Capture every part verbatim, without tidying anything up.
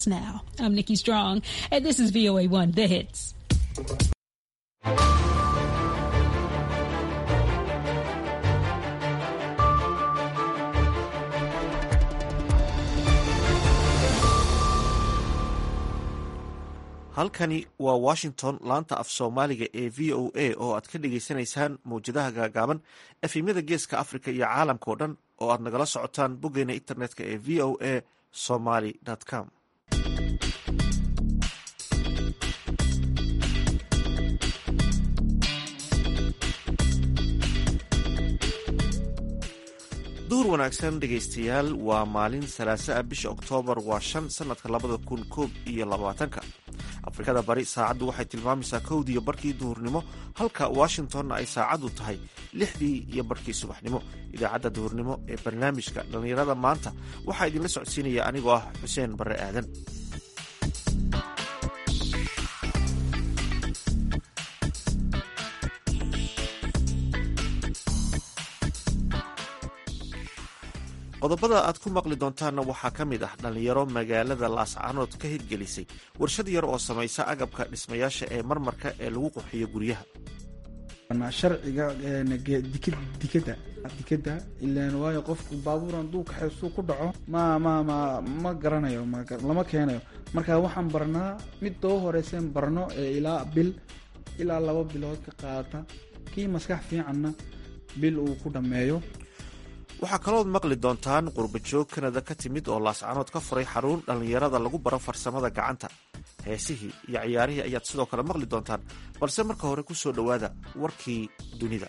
Now, I'm Nikki Strong, and this is V O A one, The Hits. halkani waa Washington, laanta af Soomaaliga ee V O A oo aad ka dhageysanaysaan mawjadaha gaagaaban efemyada geeska Afrika iyo caalamka oo dhan oo aad nagala socotaan boggeena internetka ee v o a somali dot com. duhur wanaagsan dhegaystayaal, waa maalin salaaso ah bisha Oktoobar waa shan sanadka labada kun koob iyo labaatanka. Afrikada bari saacaddu waxay tilmaamaysaa kowdii iyo barkii duhurnimo, halka Washingtonna ay saacaddu tahay lixdii iyo barkii subaxnimo. Idaacadda duhurnimo ee barnaamijka dhallinyarada maanta waxaa idinla socodsiinaya anigoo ah Xuseen Barre Aadan. qodobada aad ku maqli doontaanna waxaa ka mid ah dhallinyaro magaalada Laascaanood ka hirgelisay warshad yar oo samaysa agabka dhismayaasha ee marmarka ee lagu qurxiyo guryaha. sharciga dikada dikada ilaan waayo qofku baabuuran duuka xeesuu ku dhaco ma ma ma ma garanayo lama keenayo. marka waxaan barnaa mid doo horeyseen barno ee ilaa bil ilaa laba bilood ka qaata, kii maskax fiicanna bil uu ku dhammeeyo. waxaa kaloo maqli doontaan qurbajoog Kanada ka timid oo Laascaanood ka furay xarun dhallinyarada lagu baro farsamada gacanta. heesihii iyo ciyaarihii ayaad sidoo kale maqli doontaan, balse marka hore ku soo dhowaada warkii dunida.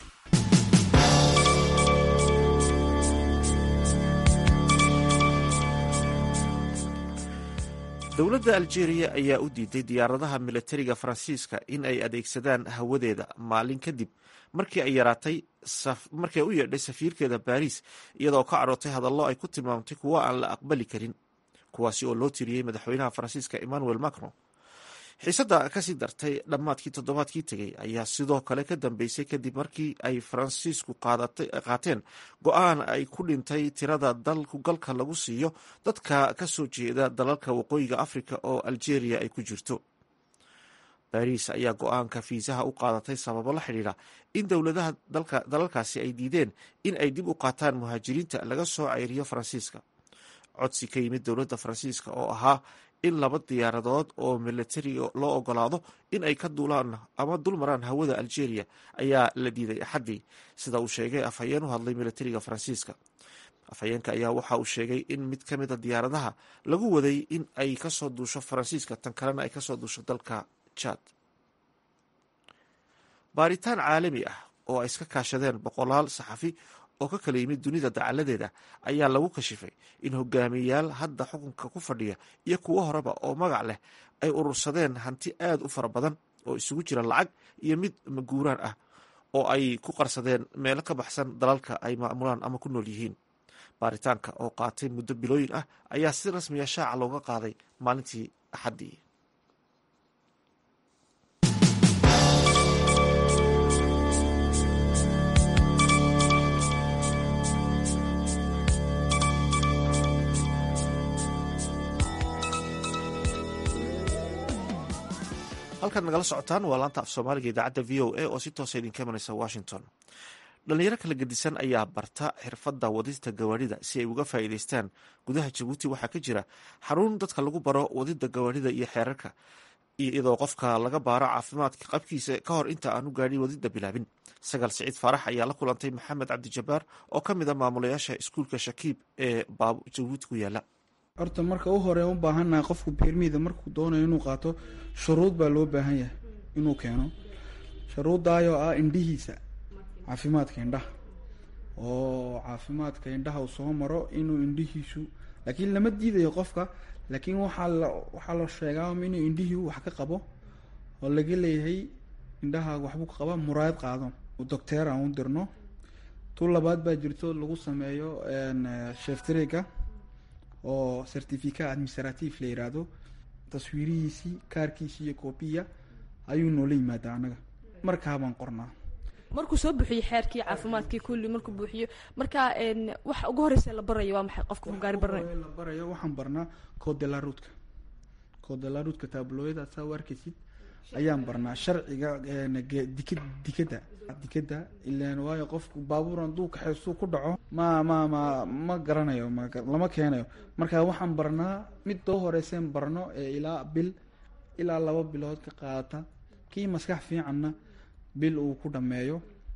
dowladda Algeria ayaa u diiday diyaaradaha militariga Faransiiska in ay adeegsadaan hawadeeda maalin kadib markii ay yaraatay markii ay u yeedhay safiirkeeda Paris, iyadoo ka carootay hadallo ay ku tilmaamtay kuwo aan la aqbali karin, kuwaasi oo loo tiriyey madaxweynaha Faransiiska Emmanuel Macron. xiisadda kasii dartay dhammaadkii toddobaadkii tegey ayaa sidoo kale ka dambeysay kadib markii ay Faransiisku qaateen go-aan ay ku dhintay tirada dalku galka lagu siiyo dadka ka soo jeeda dalalka waqooyiga Afrika oo Algeria ay ku jirto. Paris ayaa go-aanka fiisaha u qaadatay sababo la xidhiidha in dowladaha dalalkaasi ay diideen in ay dib u qaataan muhaajiriinta laga soo ceyriyo Faransiiska. codsi ka yimid dowladda Faransiiska oo ahaa in laba diyaaradood oo militari loo ogolaado in ay ka duulaan ama dulmaraan hawada Algeria ayaa la diiday Axaddii, sida uu sheegay afhayeen u hadlay militariga Faransiiska. afhayeenka ayaa waxa uu sheegay in mid ka mid a diyaaradaha lagu waday in ay ka soo duusho Faransiiska, tan kalena ay ka soo duusho dalka Chad. baaritaan caalami ah oo ay iska kaashadeen boqolaal saxafi oo ka kala yimid dunida dacaladeeda ayaa lagu kashifay in hogaamiyayaal hadda xukunka ku fadhiya iyo kuwo horeba oo magac leh ay urursadeen hanti aad u fara badan oo isugu jira lacag iyo mid maguuraan ah oo ay ku qarsadeen meelo ka baxsan dalalka ay maamulaan ama ku nool yihiin. baaritaanka oo qaatay muddo bilooyin ah ayaa si rasmiya shaaca looga qaaday maalintii Axaddii. halkaad nagala socotaan waa laanta af Soomaaliga idaacadda V O A oo si toosa idinka imanaysa Washington. dhalinyaro kala gedisan ayaa barta xirfadda wadista gawaarida si ay uga faa'iidaystaan. gudaha Jabuuti waxaa ka jira xarun dadka lagu baro wadida gawaarida iyo xeerarka, iyadoo qofka laga baaro caafimaadka qabkiisa ka hor inta aanu gaadhin wadida bilaabin. Sagal Siciid Faarax ayaa la kulantay Maxamed Cabdijabaar oo ka mid ah maamulayaasha iskuulka Shakiib ee Jabuuti ku yaala. horta marka u hore u baahannahay qofku permida markuu doonayo inuu qaato shuruud baa loo baahan yahay inuu keeno. shuruudaayoo ah indhihiisa, caafimaadka indhaha, oo caafimaadka indhaha uu soo maro inuu indhihiisu, laakiin lama diidayo qofka, laakiin waxaa la waxaa la sheegaa inuu indhihii wax ka qabo oo laga leeyahay indhaha waxbuu ka qaba, muraayad qaado oo doctor aan u dirno. tu labaad baa jirto lagu sameeyo sheftriga oo certificate administrative la yiraahdo, taswiirihiisii, kaarkiisii iyo koobiya ayuu noola yimaadaa anaga markaa baan qornaa. markuu soo buuxiyo xeerkii caafimaadkii kulli markuu buuxiyo markaa waxa ugu horeysa la barayo waa maxay qofka gaari barnay la barayo waxaan barnaa code de la route kodalaarudka taabulooyada saa u arkaysid ayaan barnaa sharciga dika dikada dikada ilaan waayo qofku baabuur hadduu kaxeysuu ku dhaco ma ma ma ma garanayo ma lama keenayo marka waxaan barnaa mid doo horeyseen barno ee ilaa bil ilaa laba bilood ka qaadata kii maskax fiicanna bil uu ku dhameeyo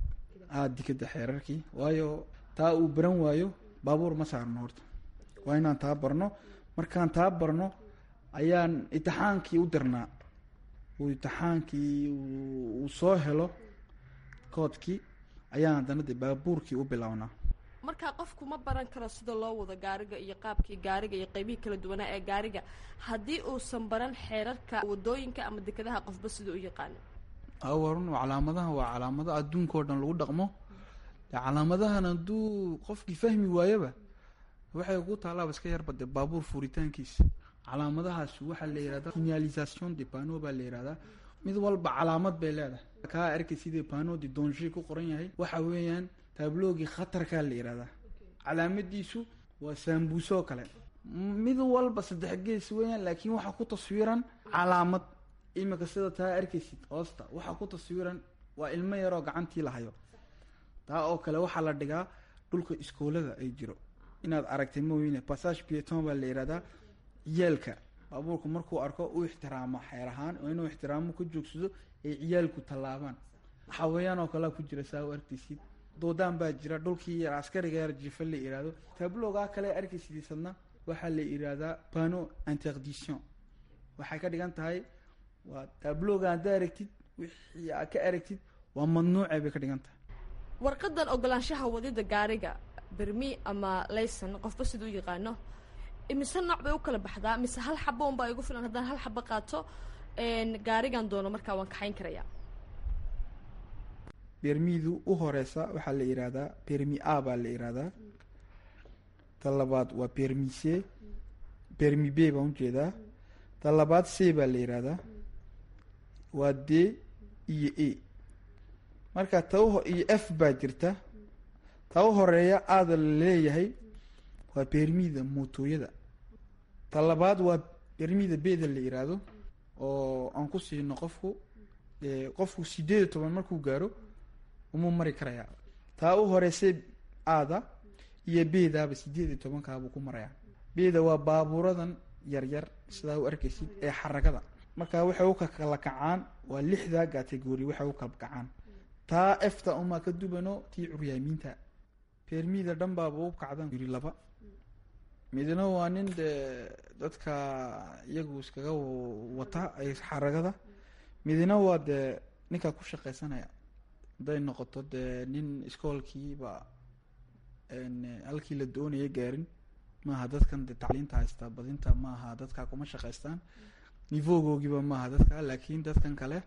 aa dikada xeerarkii waayo taa uu baran waayo baabuur ma saarno horta waa inaan taa barno markaan taa barno ayaan imtixaankii u dirnaa uu imtixaankii uu soo helo koodkii ayaan haddana de baabuurkii u bilownaa markaa qofku ma baran karo sida loo wado gaariga iyo qaabkii gaariga iyo qaybihii kala duwanaa ee gaariga haddii uusan baran xeerarka wadooyinka ama dekadaha qofba sida u yaqaano awarun calaamadaha waa calaamado adduunka oo dhan lagu dhaqmo de calaamadahan hadduu qofkii fahmi waayaba waxay ku taalaaba iska yarba de baabuur furitaankiisa calaamadahaas waxaa la yihahdaa signalisation de pano baa la yihahdaa mid walba calaamad bay leedahay kaa arkay sidii pano de danger ku qoran yahay waxa weeyaan taabloogii khatarkaa la yihahdaa calaamadiisu waa saambuuso oo kale mid walba saddex gees weeyaan laakiin waxaa ku taswiran calaamad imika sida taa arkaysid hoosta waxaa ku taswiran waa ilmo yaroo gacantii lahayo taa oo kale waxaa la dhigaa dhulka iskoolada ay jiro inaad aragtay maweyne passage pieton baa la yihahdaa ciyaalka baabuurku markuu arko u ixtiraamo xeer ahaan oo inuu ixtiraamo ku joogsado ay ciyaalku tallaabaan xawayaan oo kalea ku jira saa u arkaysid doodaan baa jira dhulkii yar askariga yar jifa la yihahdo taablogaa kale arkaysidiisadna waxaa la yihahdaa pano interdiction waxay ka dhigan tahay waa taabloga haddaa aragtid wixii aa ka aragtid waa mamnuuce bay ka dhigan tahay warqadan ogolaanshaha wadida gaariga bermi ama layson qofba siduu yaqaano imise nooc bay u kala baxdaa mise hal xabo un baa igu filan haddaan hal xabo qaato gaarigan doono markaa waan kaxayn karayaa bermidu u horeysa waxaa la yihahdaa bermi a baa la yihahdaa ta labaad waa bermi c bermi b baan ujeedaa ta labaad c baa la yihahdaa waa d iyo a marka ta u iyo f baa jirta ta u horeeya aada la leeyahay waa bermida mootooyada ta labaad waa bermida beda la yihahdo oo aan ku siino qofku qofku sideed iyo toban markuu gaaro umuu mari karayaa taa u horeysay aada iyo bedaaba sideed iyo tobankaabuu ku marayaa beda waa baabuuradan yaryar sidaa u arkaysid ee xaragada marka waxay u kala kacaan waa lixdaa category waxay u kala kacaan taa efta umaa ka dubano tii curyaamiinta bermida dhan baaba u kacdan yiri laba midna waa nin dee dadka iyagu iskaga wata ay xaragada midna waa dee ninkaa ku shaqaysanaya hadday noqoto dee nin iskoolkiiba halkii la doonaya gaarin maaha dadkan de tacliinta haystaa badinta maaha dadkaa kuma shaqaystaan nivogoogiiba maaha dadka laakiin dadkan kale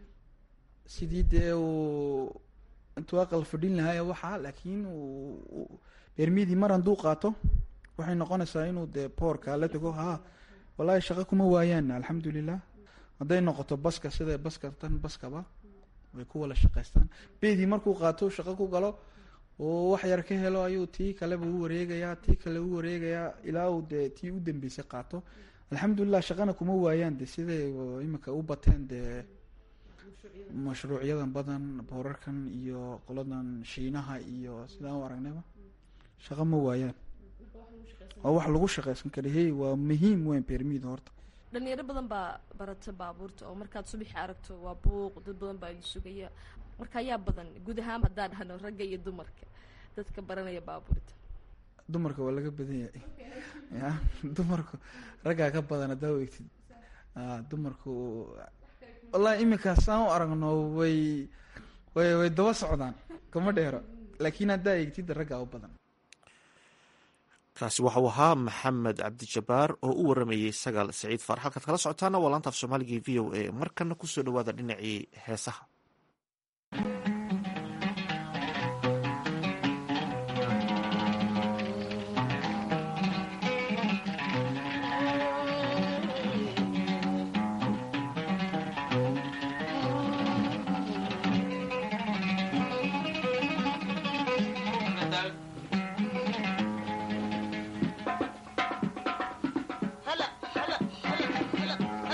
sidii dee uu intuu aqal fadhin lahaaya waxaa laakiin bermidii mar hadduu qaato waxay noqonaysaa inuu dee boorka la tago ha wallaahi shaqo kuma waayaan alxamdulilah hadday noqoto baska sida baska tan baskaba way ku wala shaqaystaan bedii markuu qaato shaqo ku galo oo wax yar ka helo ayuu tii kaleba u wareegayaa tii kale u wareegayaa ilaa uu dee tii u dambeysay qaato alxamdulilah shaqana kuma waayaan de siday imika u bateen dee mashruucyadan badan boorarkan iyo qoladan shiinaha iyo sidaan u aragnayba shaqo ma waayaan waa wax lagu shaqaysan kara hey waa muhiim weyn bermida horta dhalinyaro badan baa barata baabuurta oo markaad subaxi aragto waa buuq dad badan baa idin sugaya marka ayaa badan guud ahaan haddaan dhahno ragga iyo dumarka dadka baranaya baabuurta dumarka waa laga badan yahay ya dumarku raggaa ka badan haddaa wegtid dumarku wallahi iminkaa saan u aragno way way way daba socdaan kama dheero laakiin haddaa eegtid raggaa u badan kaasi waxau ahaa maxamed cabdijabaar oo u waramayey sagaal saciid faar halkaad kala socotaana waa laanta af soomaaliga v o a markana kusoo dhawaada dhinacii heesaha هلا هلا هلا هلا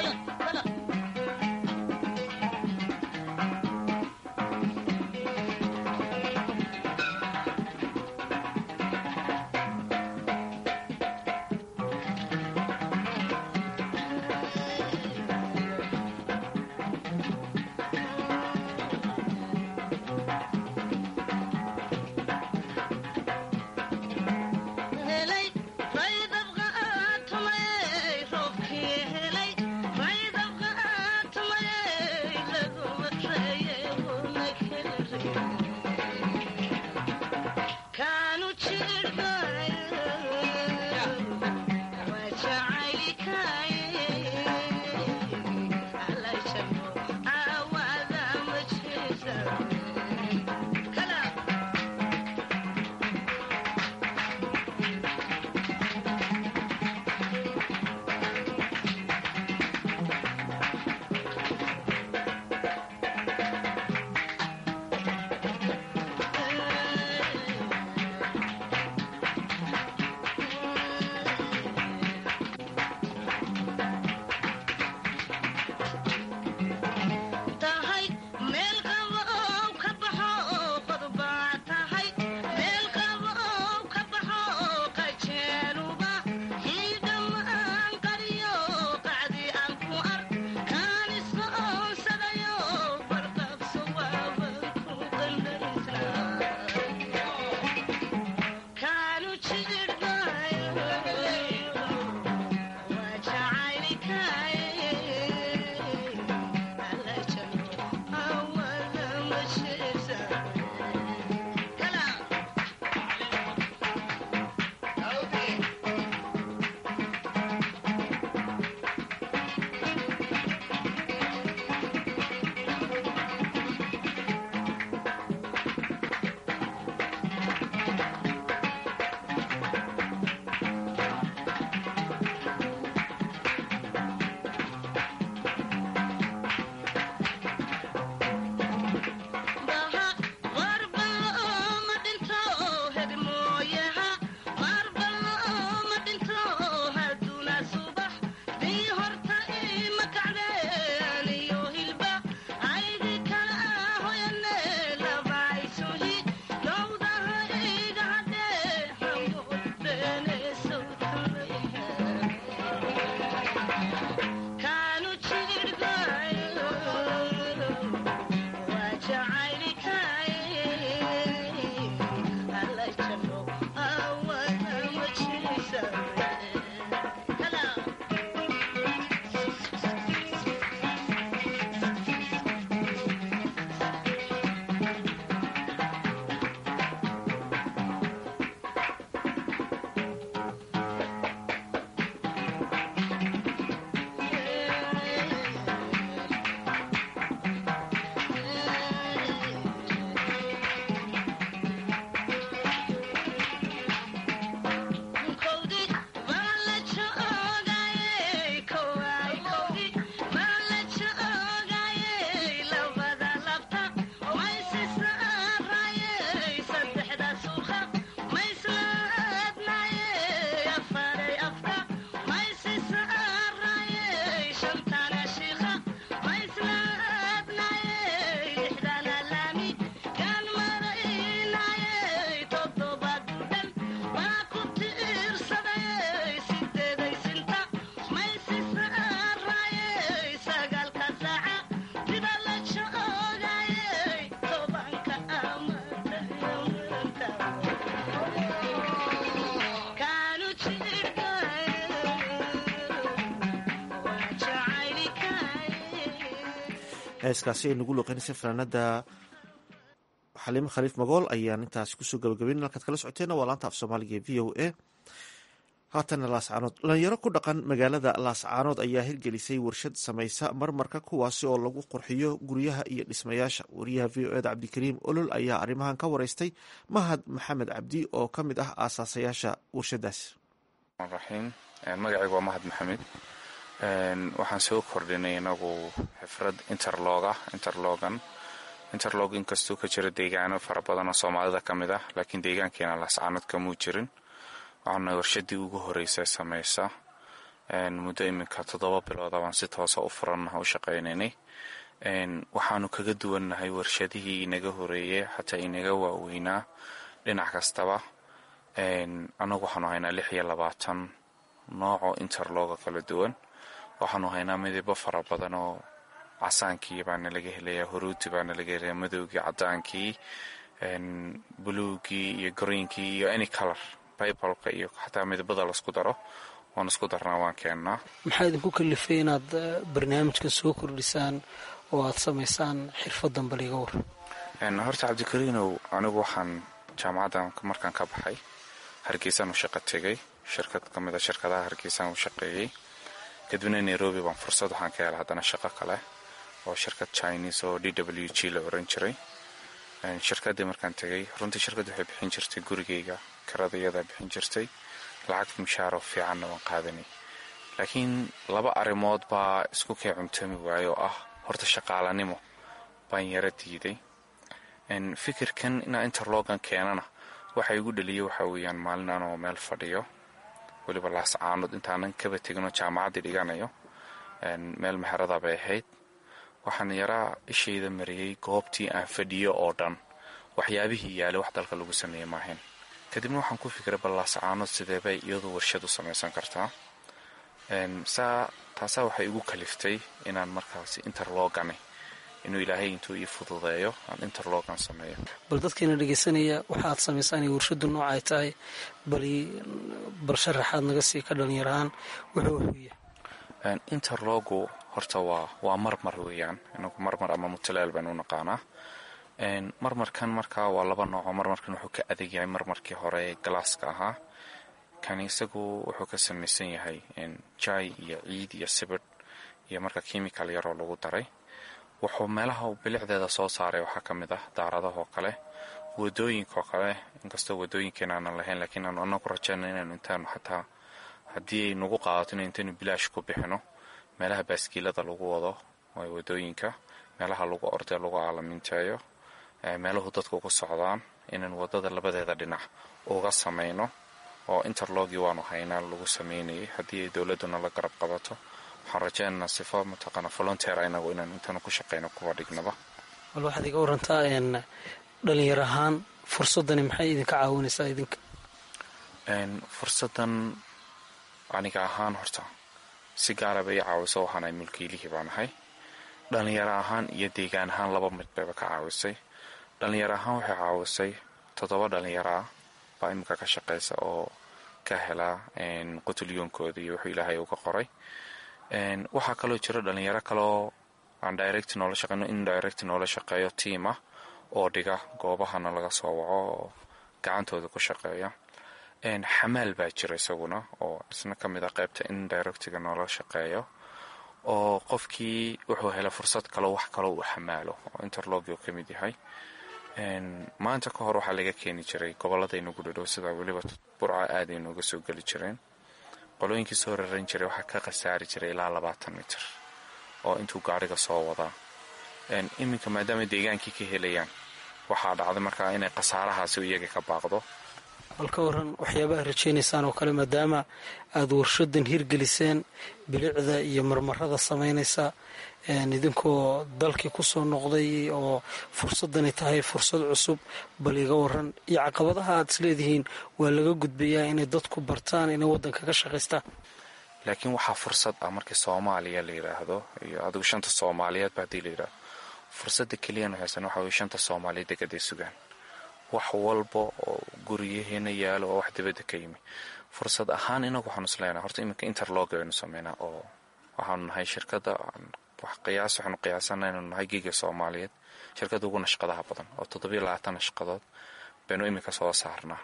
heeskaasi ay nagu luqeynaysa fanaanada xaliimo khaliif magool ayaan intaasi kusoo gabagabeyn. halkaad kala socoteena waa laanta af soomaaliga ee v o a. haatana laascaanood, dhalinyaro ku dhaqan magaalada laascaanood ayaa hirgelisay warshad samaysa marmarka kuwaasi oo lagu qurxiyo guryaha iyo dhismayaasha. wariyaha v o eda cabdikariim olol ayaa arrimahan ka wareystay mahad maxamed cabdi oo ka mid ah aasaasayaasha warshadaas. raxiim magacaygu waa mahad maxamed. waxaan soo kordhinay inagu xifrad interloga interlogan interlog inkastuu ka jira deegaano fara badan oo soomaalida ka mid ah, laakiin deegaankeena laascaanood kamuu jirin. waxaana warshadii ugu horeysa samaysa muddo iminka toddoba bilooda baan si toosa u furannaha u shaqaynaynay. waxaanu kaga duwannahay warshadihii inaga horeeyey xataa inaga waaweynaa dhinac kastaba. annagu waxaanu haynaa lix iyo labaatan noocoo interloga kala duwan. waxaanu haynaa midabo fara badan oo casaankii baana laga helayaa, huruudi baana laga helayaa, madowgii, cadaankii, buluugii iyo greenkii iyo any color, baybalka iyo xataa midabada laisku daro waan isku darnaa waan keennaa. maxaa idinku kalifay inaad barnaamijkan soo kordhisaan oo aad samaysaan xirfadan baliga war? horta cabdikariinow, anigu waxaan jaamacaddan markaan ka baxay hargeysaan u shaqo tegay, shirkad ka mid a shirkadaha hargeysaan u shaqeeyey. kadibna nairobi baan fursad waxaan ka helay haddana shaqo kale oo shirkad chinese oo d w g la oran jiray. shirkaddii markaan tegay, runtii shirkadda waxay bixin jirtay gurigayga kirada iyadaa bixin jirtay, lacag mushaaro fiicanna waan qaadanay. laakiin laba arrimood baa isku kay cuntami waayo oo ah horta shaqaalanimo baan yara diiday. fikirkan inaa interlogan keenana waxa igu dhaliyay waxa weeyaan maalin anoo meel fadhiyo, weliba laascaanood intaanan kaba teginoo jaamacaddii dhiganayo, meel meherada bay ahayd. waxaan yaraa ishayda mariyey goobtii aan fadhiyo oo dhan waxyaabihii yaalay wax dalka lagu sameeye maahayn. kadibna waxaan ku fikiray bal laascaanood sidee bay iyadu warshad u samaysan kartaa. saa taasaa waxay igu kaliftay inaan markaasi interlogani inuu ilaahay intuu ii fududeeyo aan interlogan sameeyo. bal dadkiina dhegaysanaya waxa aad samaysaan iyo warshadu nooca ay tahay bali bal sharaxaad naga sii ka dhalinyarahaan wuxuu wuxuu yahay. interlogu horta waa waa marmar weeyaan, inagu marmar ama mutalaal baan u naqaanaa. marmarkan markaa waa laba nooco. marmarkan wuxuu ka adag yahay marmarkii hore ee galaaska ahaa. kan isagu wuxuu ka samaysan yahay jay iyo ciid iyo sibidh iyo marka chemical yaroo lagu daray. wuxuu meelaha bilicdeeda soo saaray waxaa ka mid ah daaradahoo kale, wadooyinkaoo kale, inkastoo wadooyinkeena aanan lahayn, laakiin aanu anagu rajayna inaanu intaanu xataa haddii ay nagu qaadato in intaynu bilaash ku bixino meelaha baaskiilada lagu wado waa wadooyinka, meelaha lagu ordee lagu aalaminteeyo, meelahu dadku ugu socdaan, inaan wadada labadeeda dhinac uga samayno. oo interlogii waanu haynaa lagu samaynayay. haddii ay dowladduna la garab qabato waxaan rajaynaynaa sifo mataqaana volunteer inagu inaan intaanu ku shaqayno kuwa dhignaba. bal waxaad iga warantaa dhalinyar ahaan fursadani maxay idinka caawinaysaa idinka? fursadan aniga ahaan horta si gaaraba ii caawiso. waxaanahay mulkiilihii baan ahay. dhalinyaro ahaan iyo deegaan ahaan laba mid bayba ka caawisay. dhalinyaro ahaan waxay caawisay toddoba dhalinyaraa baa iminka ka shaqaysa oo ka helaa qutulyoonkooda iyo wuxuu ilaahay uga qoray. waxaa kaloo jira dhalinyaro kaloo aan direct noola shaqeyno, indirect noola shaqeeyo tiam ah oo dhiga goobahana laga soo waco oo gacantooda ku shaqeeya. xamaal baa jira isaguna oo isna ka mid ah qaybta indirectiga noola shaqeeyo, oo qofkii wuxuu hela fursad kaloo wax kaloo uu xamaalo oo interlogi uu ka mid yahay. maanta ka hor waxaa laga keeni jiray gobolladaynugu dhadhow sida weliba burca aadaynu uga soo geli jireen. qolooyinkii soo raran jiray waxaa ka khasaari jiray ilaa labaatan mitir oo intuu gaariga soo wadaa. iminka maadaama deegaankii ka helayaan waxaa dhacday markaa inay khasaarahaasi iyaga ka baaqdo. bal ka waran waxyaabaha rajaynaysaan oo kale maadaama aada warshadan hirgeliseen bilicda iyo marmarada samaynaysa idinkoo dalkii kusoo noqday oo fursadani tahay fursad cusub, bal iga waran iyo caqabadaha aad isleedihiin waa laga gudbayaa inay dadku bartaan inay waddanka ka shaqaystaan. laakiin waxaa fursad ah markii soomaaliya la yidhaahdo iyo adigu shanta soomaaliyeedba haddii la yidhaahdo fursadda keliyanu haysan waxa weye shanta soomaaliyeed degaday sugaan wax walba oo guryaheena yaalo oo wax dibadda ka yimi. fursad ahaan inagu waxaanu isleenaha horta iminka interlog aynu sameynaa oo waxaanu nahay shirkadda wax qiyaas waxaanu qiyaasana inuu nahay giga soomaaliyeed shirkada ugu nashqadaha badan oo toddobiyo labaatan nashqadood baynu iminka soo saarnaa.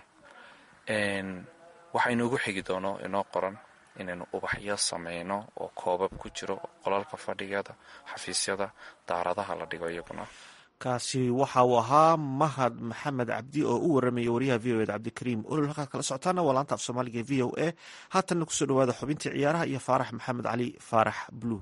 waxaa inoogu xigi doono inoo qoran inaynu ubaxyo sameyno oo koobab ku jiro qolalka fadhigada, xafiisyada, daaradaha la dhigo iyaguna. kaasi waxa uu ahaa mahad maxamed cabdi oo u waramayay wariyaha v o eda cabdikariim olol. halkaad kala socotaana waa laanta af soomaaliga v o a. haatanna kusoo dhawaada xubintii ciyaaraha iyo faarax maxamed cali faarax blue.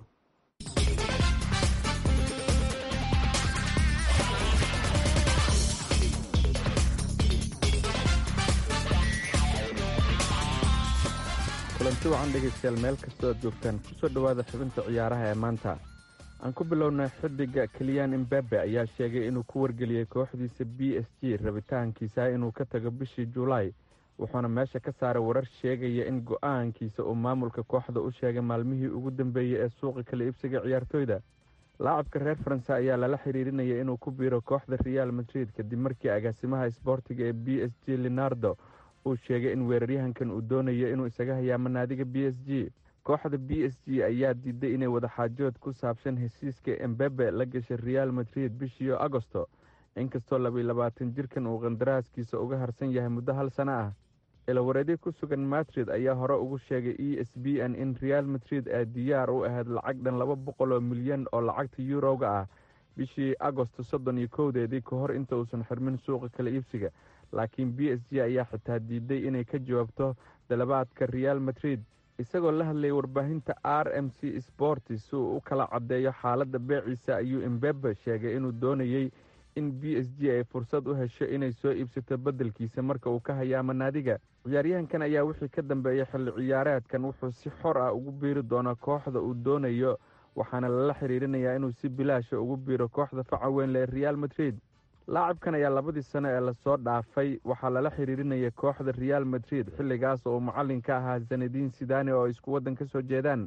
kulanti wacan dhegaystayaal meel kastoo aad joogtaan kusoo dhowaada xubinta ciyaaraha ee maanta. aan ku bilownay xidiga Kylian Mbappe ayaa sheegay inuu ku wargeliyey kooxdiisa B S G rabitaankiisa inuu ka tago bishii Juulaay, wuxuuna meesha ka saaray warar sheegaya in go'aankiisa uu maamulka kooxda u sheegay maalmihii ugu dambeeyey ee suuqa kala iibsiga ciyaartoyda. laacibka reer Faransa ayaa lala xiriirinaya inuu ku biiro kooxda Real Madrid kadib markii agaasimaha isboortiga ee B S G Leonardo uu sheegay in weeraryahankan uu doonayo inuu isaga hayaamo naadiga B S G. kooxda B S G ayaa diiday inay wada xaajood ku saabsan heshiiska Mbappe la gashay Real Madrid bishii Agosto, inkastoo laba iyo labaatan jirkan uu qandaraaskiisa uga harsan yahay muddo hal sano ah. ilawareedyo ku sugan Madrid ayaa hore ugu sheegay E S P N in Real Madrid ay diyaar u ahayd lacag dhan laba boqol oo milyan oo lacagta yuurowga ah bishii Agosto soddon iyo kowdeedii ka hor inta uusan xirmin suuqa kala iibsiga, laakiin B S G ayaa xitaa diiday inay ka jawaabto dalabaadka Real Madrid. isagoo la hadlayay warbaahinta R M C Sports si uu u kala caddeeyo xaaladda beeciisa ayuu Mbappe sheegay inuu doonayey in B S G ay fursad u hesho inay soo iibsato beddelkiisa marka uu ka hayaamo naadiga. ciyaaryahankan ayaa wixii ka dambeeyey xilli ciyaareedkan wuxuu si xor ah ugu biiri doonaa kooxda uu doonayo, waxaana lala xiriirinayaa inuu si bilaasha ugu biiro kooxda faca weyn ee Real Madrid. laacibkan ayaa labadii sano ee lasoo dhaafay waxaa lala xiriirinaya kooxda Real Madrid xilligaas oo macallin ka ahaa Zinedine Zidane oo isku waddan ka soo jeedaan.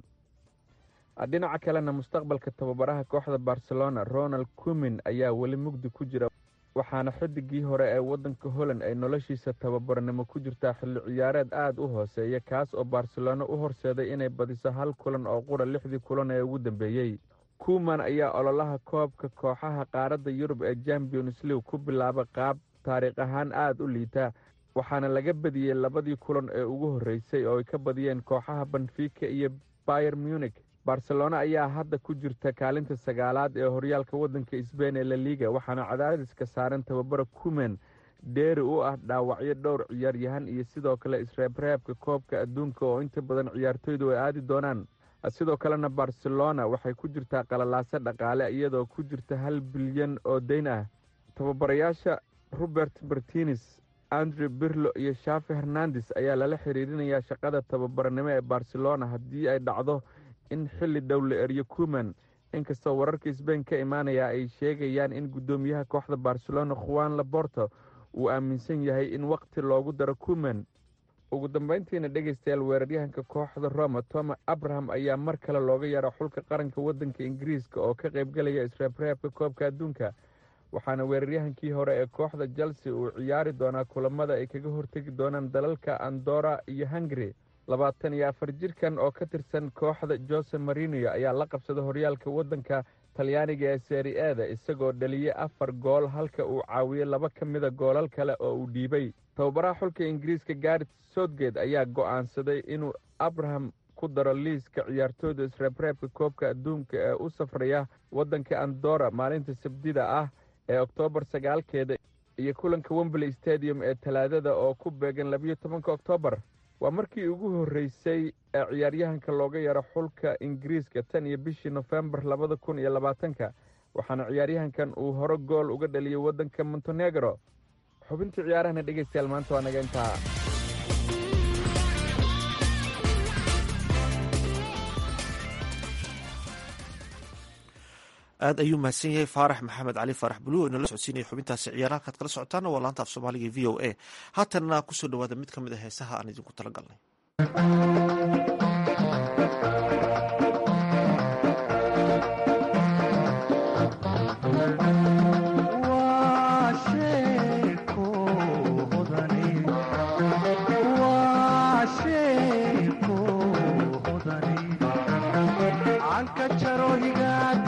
dhinaca kalena mustaqbalka tababaraha kooxda Barcelona Ronald Koeman ayaa weli mugdi ku jira, waxaana xidigii hore ee waddanka Holland ay noloshiisa tababarnimo ku jirtaa xilli ciyaareed aad u hooseeya, kaas oo Barcelona u horseeday inay badiso hal kulan oo qura lixdii kulan ee ugu dambeeyey. Koeman ayaa ololaha koobka kooxaha qaaradda Yurub ee Champions League ku bilaabay qaab taariikh ahaan aad u liita, waxaana laga badiyey labadii kulan ee ugu horreysay oo ay ka badiyeen kooxaha Benfica iyo Bayern Munich. Barcelona ayaa hadda ku jirta kaalinta sagaalaad ee horyaalka waddanka Spain ee La Liga, waxaana cadaadiska saaran tababara Koeman dheeri u ah dhaawacyo dhowr ciyaaryahan iyo sidoo kale isreebreebka koobka adduunka oo inta badan ciyaartoydu ay aadi doonaan. sidoo kalena Barcelona waxay ku jirtaa qalalaase dhaqaale iyadoo ku jirta hal bilyan oo dayn ah. tababarayaasha Robert Martinez, Andre Pirlo iyo Xavi Hernandez ayaa lala xiriirinayaa shaqada tababarnimo ee Barcelona haddii ay dhacdo in xilli dhow la eriyo Koeman, inkastoo wararka Spain ka imaanaya ay sheegayaan in guddoomiyaha kooxda Barcelona Juan Laporta uu aaminsan yahay in waqti loogu daro Koeman. ugu dambeyntiina dhegaystayaal weeraryahanka kooxda Roma Thomas Abraham ayaa mar kale looga yaraa xulka qaranka waddanka Ingiriiska oo ka qaybgalaya isreebreebka koobka adduunka, waxaana weeraryahankii hore ee kooxda Chelsea uu ciyaari doonaa kulamada ay kaga hortegi doonaan dalalka Andorra iyo Hungary. labaatan iyo afar jirkan oo ka tirsan kooxda Jose Mourinho ayaa la qabsaday horyaalka waddanka Talyaaniga ee Serie A isagoo dhaliyay afar gool halka uu caawiyey laba ka mida goolal kale oo uu dhiibay. tababaraha xulka Ingiriiska Gareth Southgate ayaa go'aansaday inuu Abraham ku daro liiska ciyaartooyda isreebreebka koobka adduunka ee u safraya waddanka Andorra maalinta Sabtida ah ee Oktoobar sagaalkeeda iyo kulanka Wembley Stadium ee Talaadada oo ku beegan labiyo tobanka Oktoobar. waa markii ugu horreysay ee ciyaaryahanka looga yaro xulka Ingiriiska tan iyo bishii Nofembar labada kun iyo labaatanka, waxaana ciyaaryahankan uu hore gool uga dhaliyay waddanka Montenegro. xubintii ciyaarahana dhegaystayaal maanta waa naga intaa. aad ayuu mahadsan yahay faarax maxamed cali faarax buluug inala socodsiinaya xubintaasi ciyaaraha kaad kala socotaana waa laanta af soomaaliga v o a. haatanna kusoo dhawaada mid ka mid a heesaha aan idinku tala galnay. Alka charohiga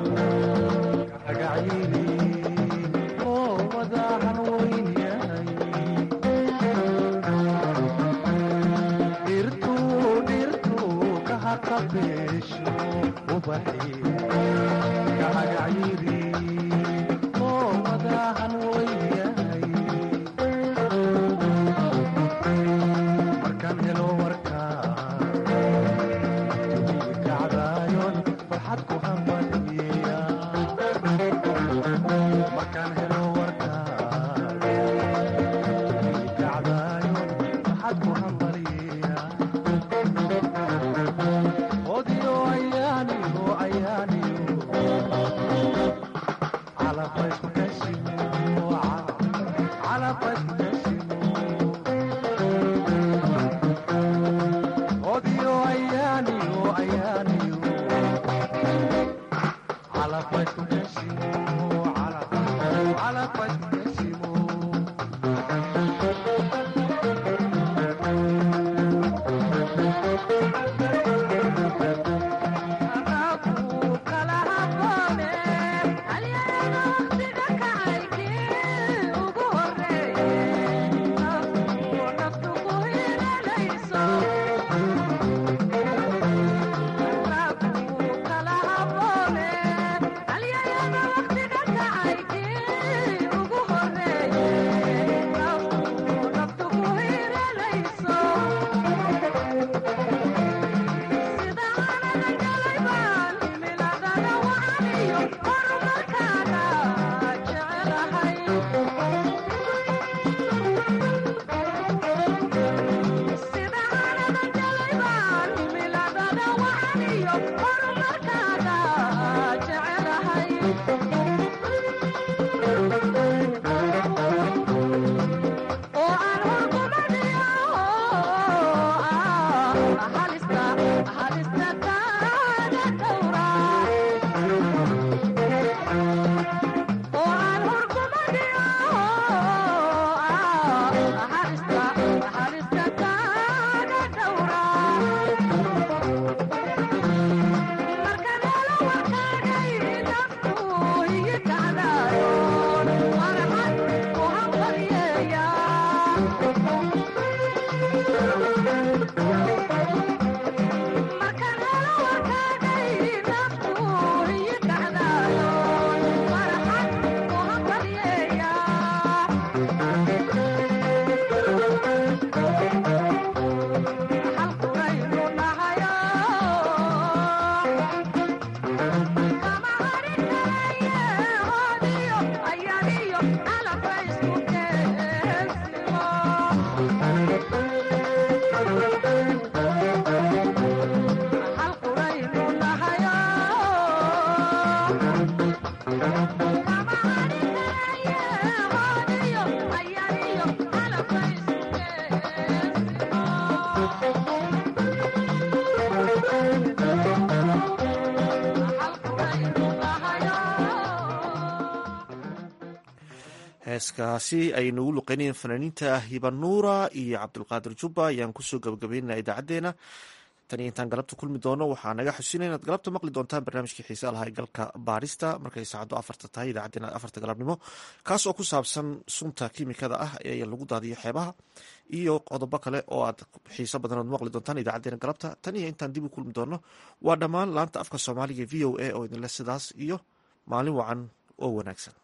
heeskaasi ay nagu luqeynayeen fanaaniinta hibanuura iyo cabdulqaadir jubba ayaan kusoo gabagabeynaa idaacadeena tan iyo intaan galabta kulmi doono waxaa naga xusinaya inaad galabta maqli doontaan barnaamijkii xiisaa lahaa ee galka baarista markay saacaddu afarta tahay idaacadeena afarta galabnimo kaas oo ku saabsan sunta kiimikada ah ee lagu daadiyo xeebaha iyo qodobo kale oo aad xiiso badan ood maqli doontaan idaacadeena galabta tan iyo intaan dib u kulmi doono waa dhammaan laanta afka soomaaliga v o a oo idinle sidaas iyo maalin wacan oo wanaagsan.